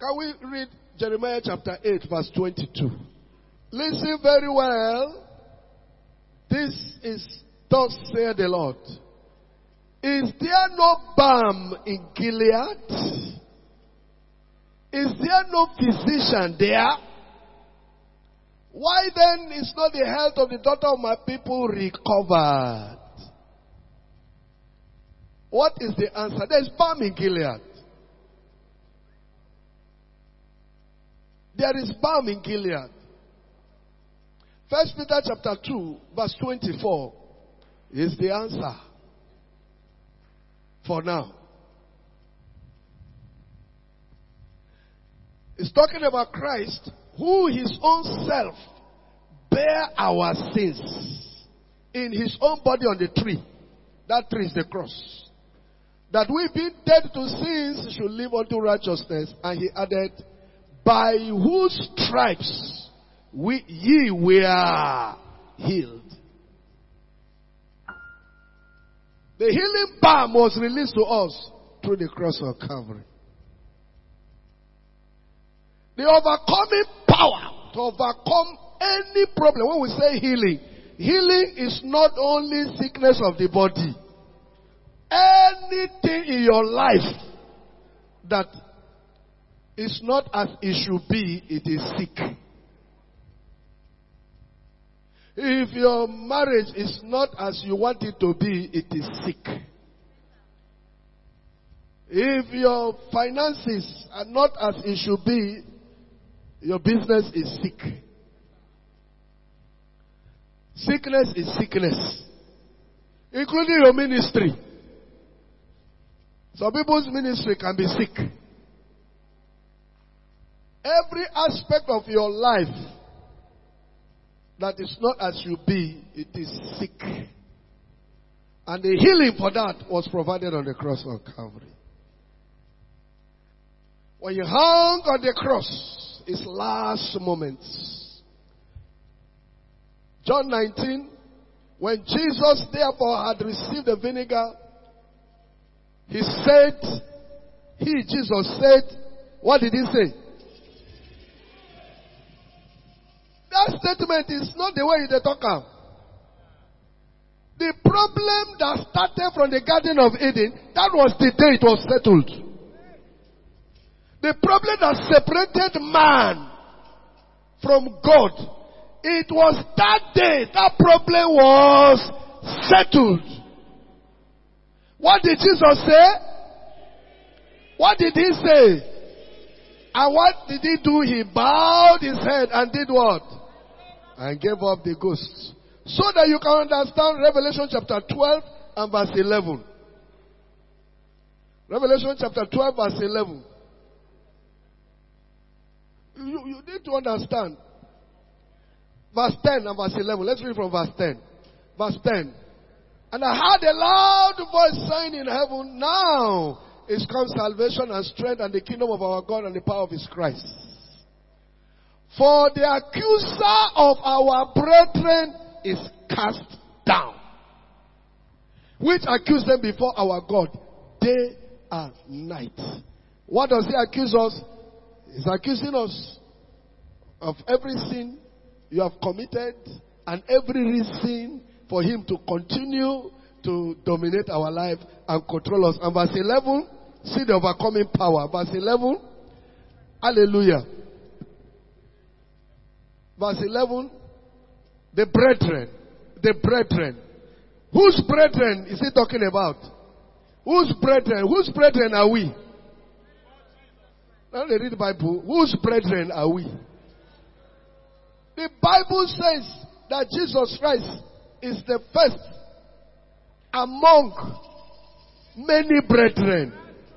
Can we read Jeremiah chapter 8 verse 22? Listen very well. This is thus saith the Lord. Is there no balm in Gilead? Is there no physician there? Why then is not the health of the daughter of my people recovered? What is the answer? There is balm in Gilead. There is balm in Gilead. 1 Peter chapter 2 verse 24 is the answer for now. It's talking about Christ, who his own self bare our sins in his own body on the tree. That tree is the cross. That we being dead to sins should live unto righteousness. And he added, by whose stripes ye were healed. The healing balm was released to us through the cross of Calvary. The overcoming power to overcome any problem. When we say healing, healing is not only sickness of the body. Anything in your life that is not as it should be, it is sick. If your marriage is not as you want it to be, it is sick. If your finances are not as it should be, your business is sick. Sickness is sickness. Including your ministry. Some people's ministry can be sick. Every aspect of your life that is not as you be, it is sick. And the healing for that was provided on the cross of Calvary. When you hung on the cross, his last moments. John 19, when Jesus therefore had received the vinegar, Jesus said, what did he say? That statement is not the way they talk about. The problem that started from the Garden of Eden, that was the day it was settled. The problem that separated man from God, it was that day that problem was settled. What did Jesus say? What did he say? And what did he do? He bowed his head and did what? And gave up the ghost. So that you can understand Revelation chapter 12 and verse 11. Revelation chapter 12 verse 11. You need to understand. Verse 10 and verse 11. Let's read from verse 10. Verse 10. And I heard a loud voice saying in heaven, now is come salvation and strength and the kingdom of our God and the power of his Christ. For the accuser of our brethren is cast down, which accuse them before our God day and night. What does he accuse us? He's accusing us of every sin you have committed and every reason for him to continue to dominate our life and control us. And verse 11, see the overcoming power. Verse 11, hallelujah. Verse 11, the brethren. Whose brethren is he talking about? Whose brethren are we? Now they read the Bible. Whose brethren are we? The Bible says that Jesus Christ is the first among many brethren.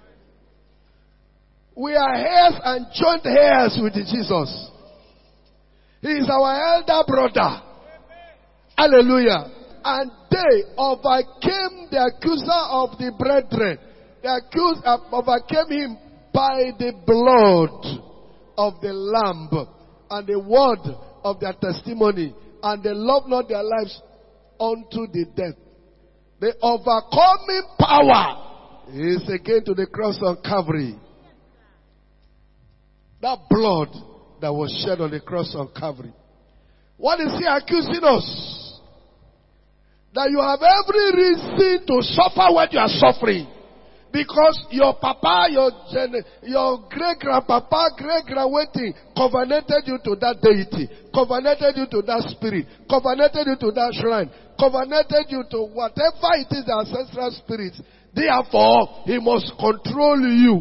We are heirs and joint heirs with Jesus. He is our elder brother. Hallelujah. And they overcame the accuser of the brethren. They overcame him by the blood of the Lamb and the word of their testimony. And they loved not their lives unto the death. The overcoming power is again to the cross of Calvary. That blood that was shed on the cross on Calvary. What is he accusing us? That you have every reason to suffer what you are suffering. Because your papa, your great-grandpapa, great-grandwaiting covenanted you to that deity, covenanted you to that spirit, covenanted you to that shrine, covenanted you to whatever it is, the ancestral spirits. Therefore, he must control you.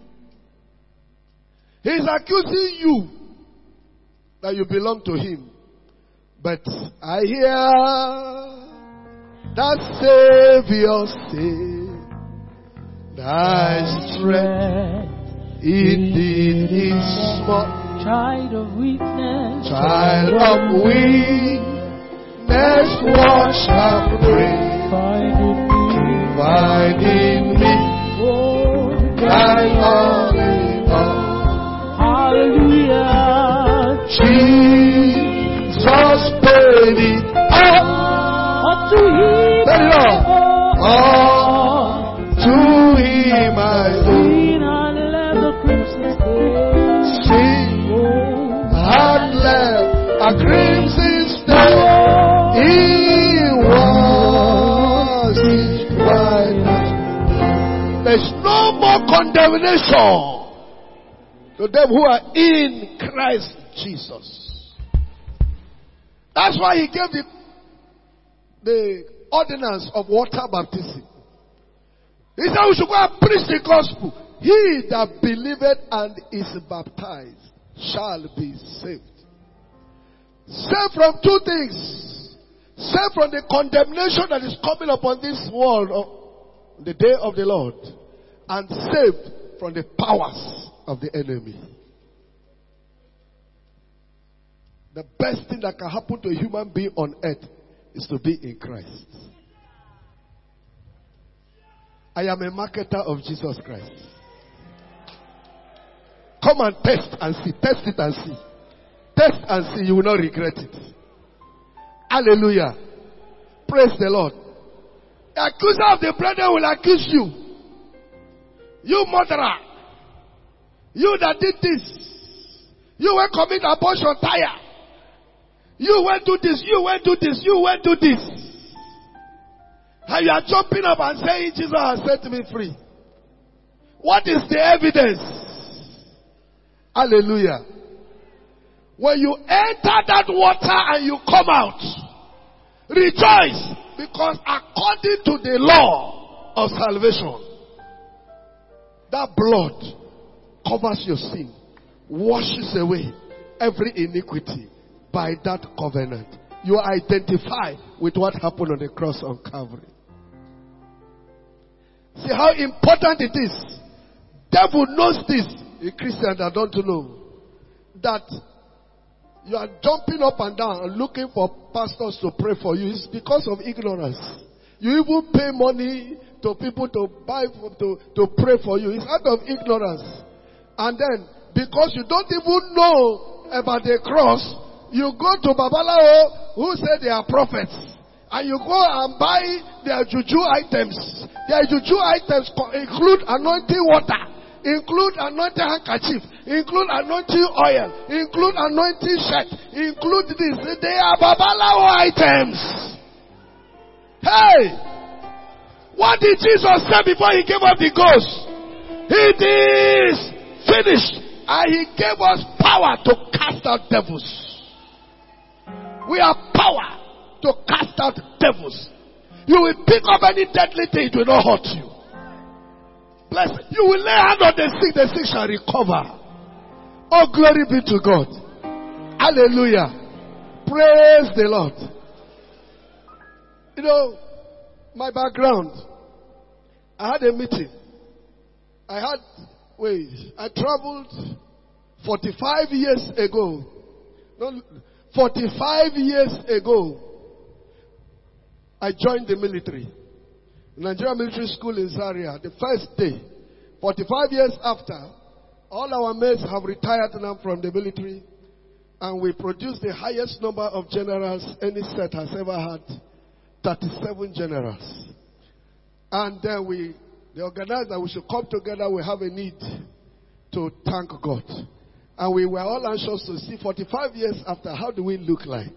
He's accusing you that you belong to him. But I hear that Savior say, thy strength indeed is small. Child of weakness, what shall bring? Find in me, thy all in all. Hallelujah. Jesus paid it all. Unto him, Let it all. To him I sin and left the crimson stain. sin had left a crimson stain. He was his bride. There's no more condemnation to them who are in Christ Jesus. That's why he gave the ordinance of water baptism. He said we should go and preach the gospel. He that believeth and is baptized shall be saved. Saved from two things. Saved from the condemnation that is coming upon this world on the day of the Lord. And saved from the powers of the enemy. The best thing that can happen to a human being on earth is to be in Christ. I am a marketer of Jesus Christ. Come and test and see. Test it and see. Test and see. You will not regret it. Hallelujah. Praise the Lord. The accuser of the brethren will accuse you. You murderer. You that did this. You will commit abortion tire. You went to this. You went to this. You went to this. And you are jumping up and saying, Jesus has set me free. What is the evidence? Hallelujah. When you enter that water and you come out, rejoice, because according to the law of salvation, that blood covers your sin, washes away every iniquity by that covenant. You identify with what happened on the cross on Calvary. See how important it is. Devil knows this. A Christian that don't know that you are jumping up and down and looking for pastors to pray for you. It's because of ignorance. You even pay money to people to buy to pray for you. It's out of ignorance. And then because you don't even know about the cross, you go to Babalawo who say they are prophets. And you go and buy their juju items. Their juju items include anointing water, include anointing handkerchief, include anointing oil, include anointing shirt, include this. They are Babalawo items. Hey! What did Jesus say before he gave up the ghost? It is finished. And he gave us power to cast out devils. We have power to cast out devils. You will pick up any deadly thing, it will not hurt you. Bless it. You will lay hand on the sick shall recover. Oh, glory be to God. Hallelujah. Praise the Lord. You know, my background, I had a meeting. I traveled 45 years ago. No, 45 years ago, I joined the military. Nigerian Military School in Zaria, the first day. 45 years after, all our mates have retired now from the military. And we produced the highest number of generals any set has ever had. 37 generals. And then they organized that we should come together, we have a need to thank God. And we were all anxious to see 45 years after, how do we look like?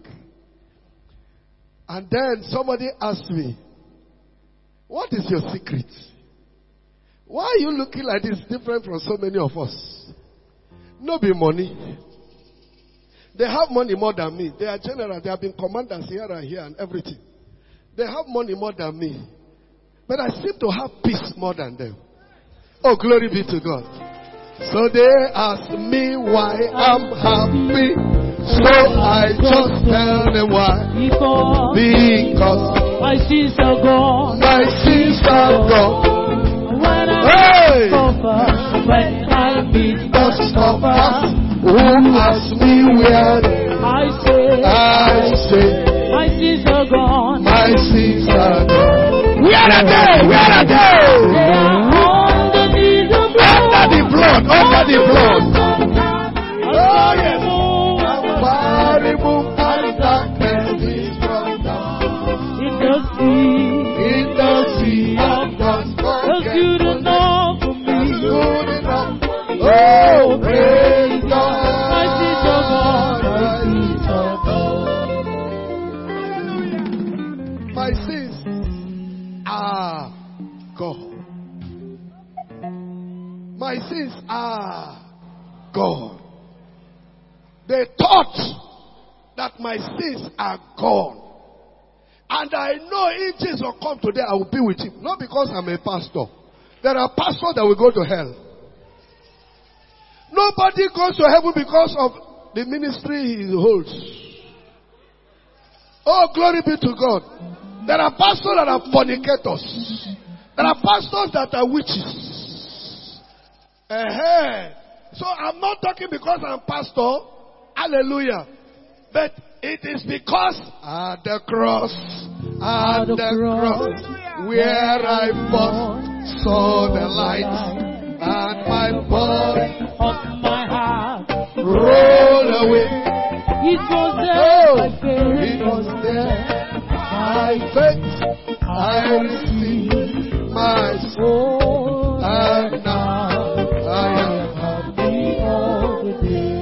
And then somebody asked me, what is your secret? Why are you looking like this different from so many of us? No be money. They have money more than me. They are general. They have been commanders here and here and everything. They have money more than me. But I seem to have peace more than them. Oh, glory be to God. So they ask me why I'm happy. So I just tell them why. Because my sins are gone. my sins are gone. When Hey! when I meet the Because of stopper, us who ask me where I say, my sins are gone. my sins are gone. Where are they? Where are they? They are underneath the blood. Under the blood. Under the blood. Oh yes. Far removed and darkness is from down. In the sea, In the sea of God's was good enough for That's me. good enough. Oh, praise God. My sins are gone. My sins are gone. My sins are gone. They thought that my sins are gone. And I know if Jesus will come today, I will be with him. Not because I'm a pastor. There are pastors that will go to hell. Nobody goes to heaven because of the ministry he holds. Oh, glory be to God. There are pastors that are fornicators. There are pastors that are witches. So I'm not talking because I'm pastor. Hallelujah. But it is because at the cross, where I first saw the light, and my body Of my heart, rolled away. it was there. Oh, My faith it was there. By faith, I received my soul, Oh, and now I am happy all the day.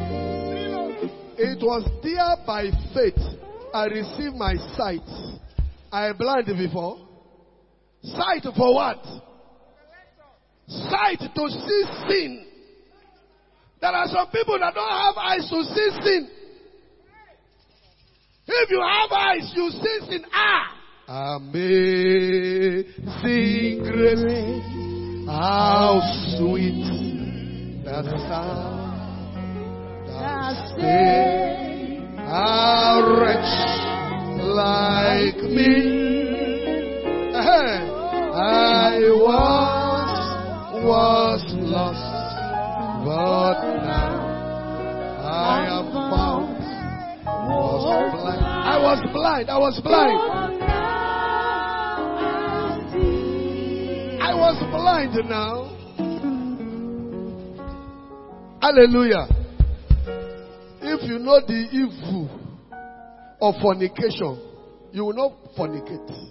It was there by faith I received my sight. I am blind before. Sight for what? Sight to see sin. There are some people that don't have eyes to see sin. If you have eyes, you see sin. Amazing grace, how sweet the sound that saved a wretch like me. I was lost, but now I am found. I was blind. I was blind now. Hallelujah. If you know the evil of fornication, you will not fornicate.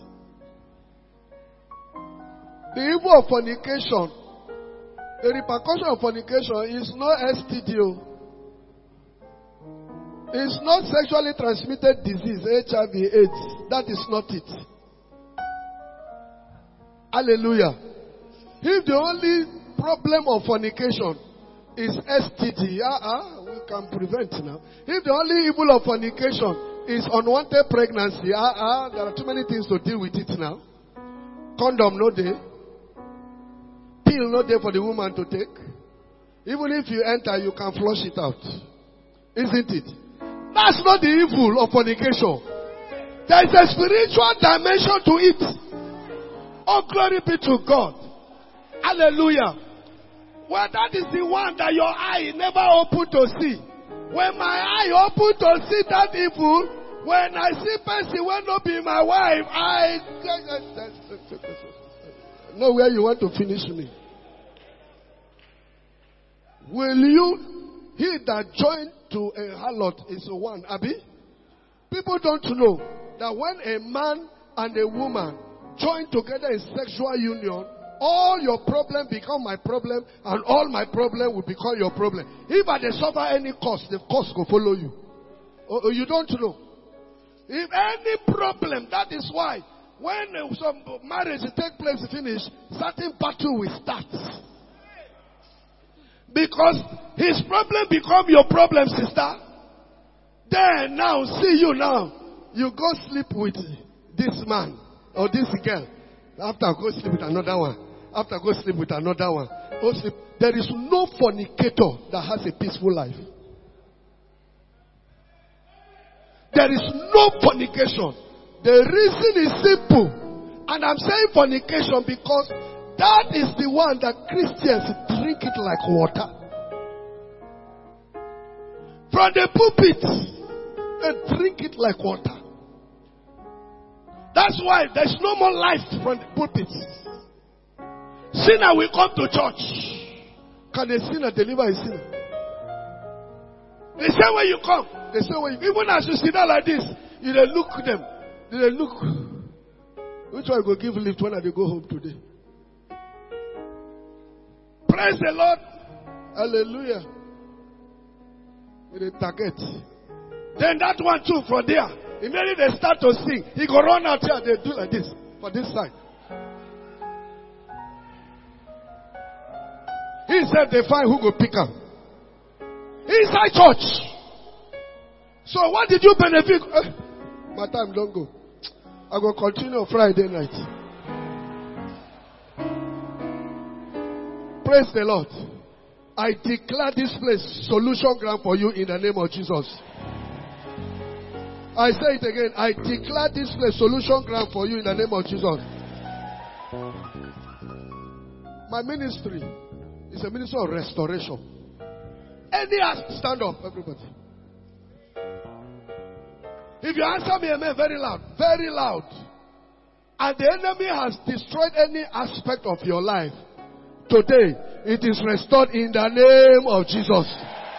The evil of fornication, the repercussion of fornication is not STD. It's not sexually transmitted disease, HIV, AIDS. That is not it. Hallelujah. If the only problem of fornication is STD, we can prevent now. If the only evil of fornication is unwanted pregnancy, there are too many things to deal with it now. Condom no day. Pill no day for the woman to take. Even if you enter, you can flush it out. Isn't it? That's not the evil of fornication. There is a spiritual dimension to it. Oh, glory be to God. Hallelujah. Well, that is the one that your eye never opened to see. When my eye opened to see that evil, when I see person will not be my wife, know where you want to finish me. Will you, he that joined to a harlot is one, Abi? People don't know that when a man and a woman join together in sexual union, all your problem become my problem, and all my problem will become your problem. If I dey suffer any cost, the cost will follow you. Oh, you don't know. If any problem, that is why when some marriage take place finish, certain battle will start. Because his problem become your problem, sister. Then now, see you now. You go sleep with this man or this girl. After go sleep with another one. After go sleep with another one. Go sleep. There is no fornicator that has a peaceful life. There is no fornication. The reason is simple. And I'm saying fornication because that is the one that Christians drink it like water. From the pulpit, they drink it like water. That's why there's no more life from the pulpit. Sinner will come to church. Can a sinner deliver a sinner? They say when you come. They say when you, even as you sit down like this, you dey look them. They look. Which one go give lift when they go home today? Praise the Lord. Hallelujah. With a target. Then that one too from there. Immediately they start to sing. He go run out here. They do like this. For this side. He said they find who go pick up. Inside church. So what did you benefit? My time don't go. I will continue on Friday night. Praise the Lord. I declare this place solution ground for you in the name of Jesus. I say it again. I declare this place solution ground for you in the name of Jesus. My ministry is a ministry of restoration. Any stand up, everybody. If you answer me, amen, very loud, and the enemy has destroyed any aspect of your life, today it is restored in the name of Jesus.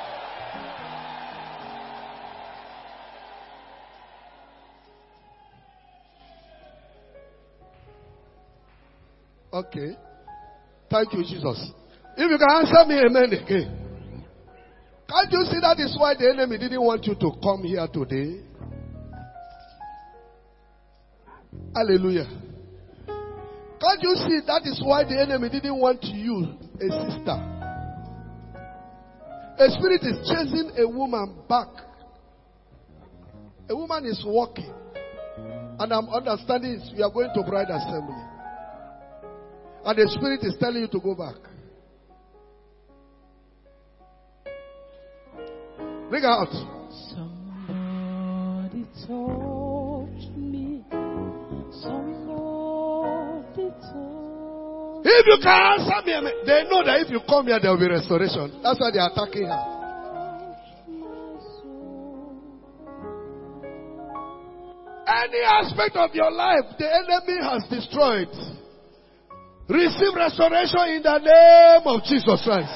Okay. Thank you, Jesus. If you can answer me, amen again. Can't you see that is why the enemy didn't want you to come here today? Hallelujah. Can't you see that is why the enemy didn't want you, a sister? A spirit is chasing a woman back. A woman is walking. And I'm understanding you are going to bride assembly. And the spirit is telling you to go back. Bring her out. Somebody touch me. Somebody touch. If you can answer me, they know that if you come here, there will be restoration. That's why they are attacking her. Any aspect of your life the enemy has destroyed, receive restoration in the name of Jesus Christ.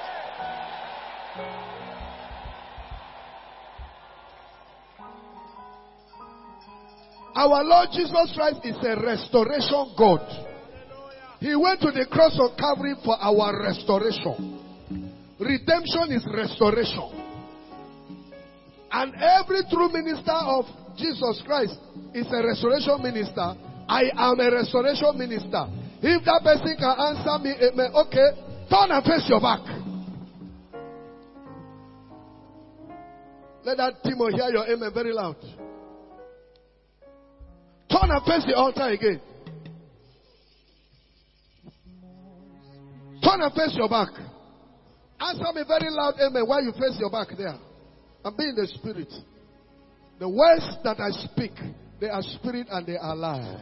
Our Lord Jesus Christ is a restoration God. He went to the cross of Calvary for our restoration. Redemption is restoration. And every true minister of Jesus Christ is a restoration minister. I am a restoration minister. If that person can answer me, amen, okay, turn and face your back. Let that Timo hear your amen very loud. Turn and face the altar again. Turn and face your back. Answer me very loud, amen, while you face your back there. And be in the spirit. The words that I speak, they are spirit and they are life.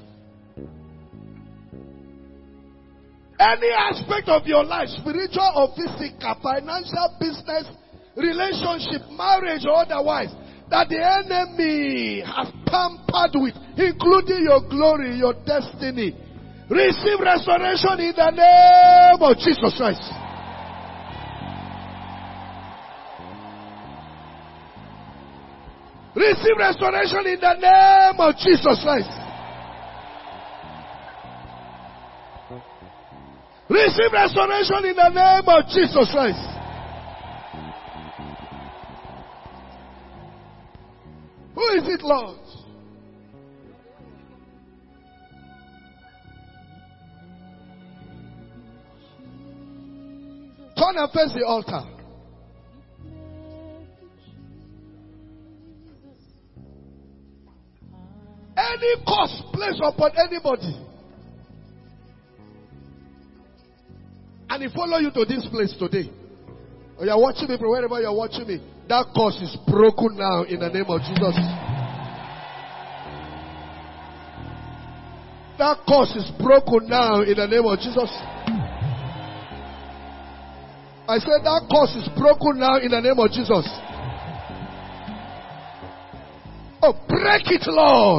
Any aspect of your life, spiritual or physical, financial, business, relationship, marriage or otherwise, that the enemy has tampered with, including your glory, your destiny, receive restoration in the name of Jesus Christ. Receive restoration in the name of Jesus Christ. Receive restoration in the name of Jesus Christ. Who is it, Lord? Turn and face the altar. Any curse placed upon anybody, and he follow you to this place today, or you are watching me from wherever you are watching me, that curse is broken now in the name of Jesus. That curse is broken now in the name of Jesus. I said that curse is broken now in the name of Jesus. Oh, break it, Lord.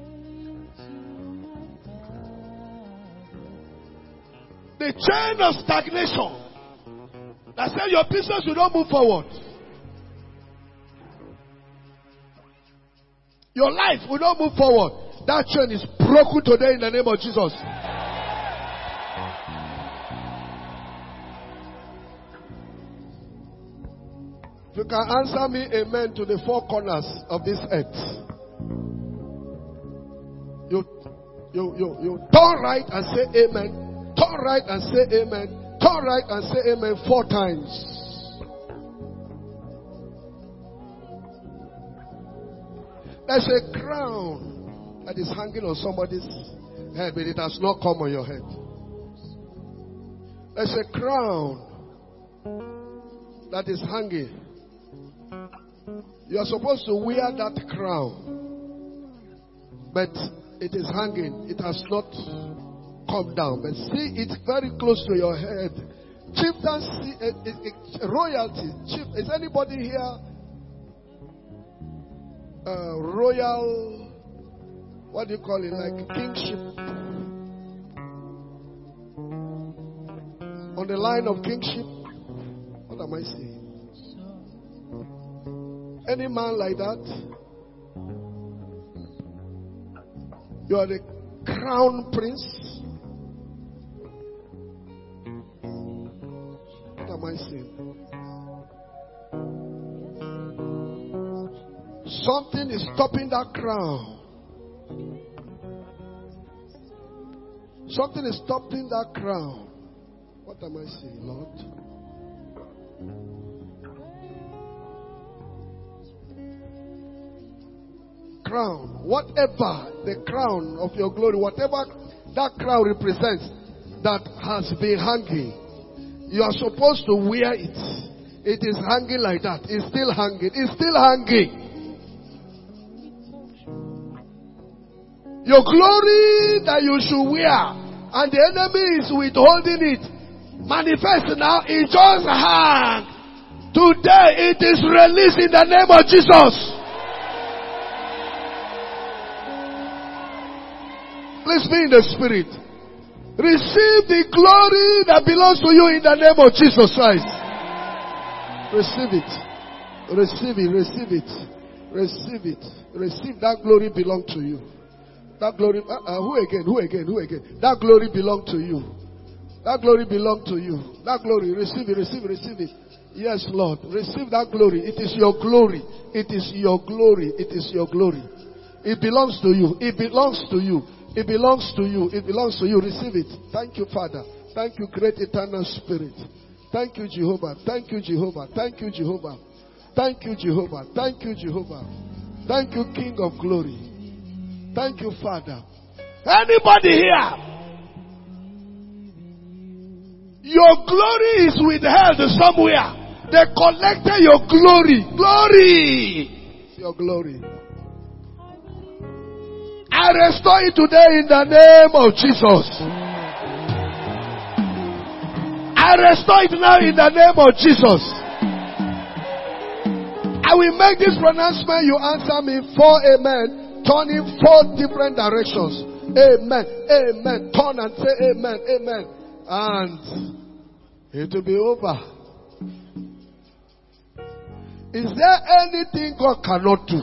The chain of stagnation that says your business will not move forward. Your life will not move forward. That chain is broken today in the name of Jesus. If you can answer me amen to the four corners of this earth. You turn right and say amen. Turn right and say amen. Turn right and say amen 4 times. There's a crown that is hanging on somebody's head, but it has not come on your head. There's a crown that is hanging. You are supposed to wear that crown, but it is hanging. It has not come down. But see, it's very close to your head. Chieftaincy, royalty. Chief, is anybody here? Royal, what do you call it? Like kingship. On the line of kingship. What am I saying? Any man like that? You are the crown prince. What am I saying? Something is stopping that crown. Something is stopping that crown. What am I saying, Lord? Crown, whatever the crown of your glory, whatever that crown represents that has been hanging, you are supposed to wear it. It is hanging like that. It's still hanging. It's still hanging. Your glory that you should wear, and the enemy is withholding it, manifest now. It just hang. Today it is released in the name of Jesus. Please be in the spirit. Receive the glory that belongs to you in the name of Jesus Christ. Receive it. Receive it. Receive it. Receive it. Receive that glory belong to you. That glory, who again? That glory belong to you. That glory belong to you. That glory, receive it, receive it, receive it. Yes, Lord, receive that glory. It is your glory. It is your glory. It is your glory. It belongs to you. It belongs to you. It belongs to you. It belongs to you. Receive it. Thank you, Father. Thank you, great eternal Spirit. Thank you, Jehovah. Thank you, Jehovah. Thank you, Jehovah. Thank you, Jehovah. Thank you, Jehovah. Thank you, King of glory. Thank you, Father. Anybody here? Your glory is withheld somewhere. They collected your glory. Glory. It's your glory. I restore it today in the name of Jesus. I restore it now in the name of Jesus. I will make this pronouncement. You answer me for amen. Turn in 4 different directions. Amen. Amen. Turn and say amen. Amen. And it will be over. Is there anything God cannot do?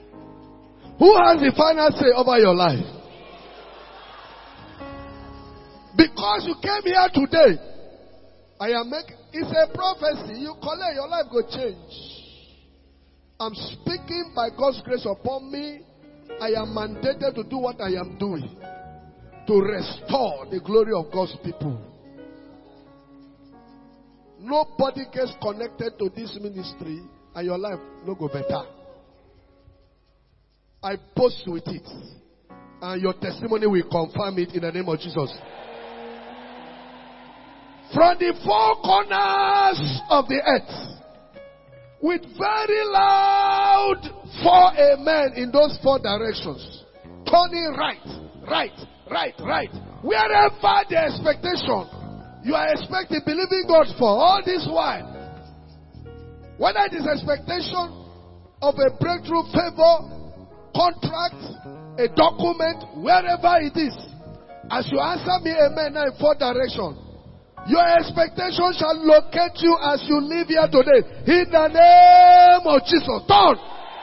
Who has the final say over your life? Because you came here today, it's a prophecy. You collect, your life will change. I'm speaking by God's grace upon me. I am mandated to do what I am doing. To restore the glory of God's people. Nobody gets connected to this ministry and your life no go better. I boast with it. And your testimony will confirm it in the name of Jesus. From the four corners of the earth, with very loud four amen in those four directions, turning right. Wherever the expectation you are expecting, believing God for all this while, whether it is expectation of a breakthrough, favor, contract, a document, wherever it is, as you answer me amen now in four directions, your expectation shall locate you as you live here today. In the name of Jesus. Turn.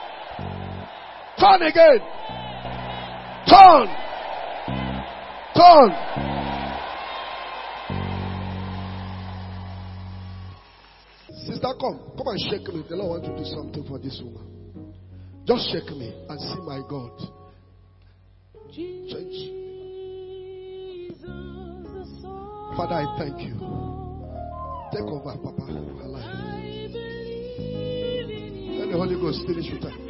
Turn again. Turn. Turn. Sister, come and shake me. The Lord wants to do something for this woman. Just shake me and see my God. Change. Father, I thank you. Take over, Papa, her life. Let the Holy Ghost finish with her.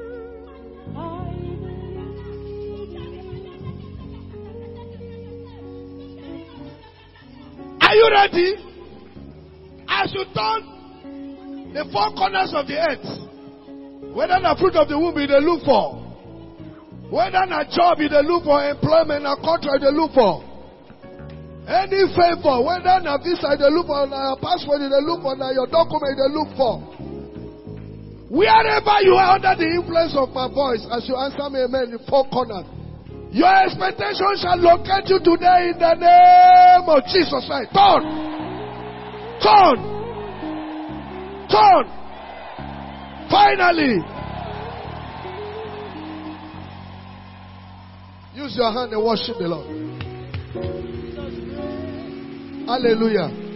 Are you ready? As you turn the four corners of the earth, whether the fruit of the womb you look for, whether a job you look for, employment, a contract you look for, any favor, whether a visa you look for, a passport you look for, your document you look for, wherever you are under the influence of my voice, as you answer me amen in four corners, your expectation shall locate you today in the name of Jesus Christ. Turn. Finally, use your hand and worship the Lord. Hallelujah.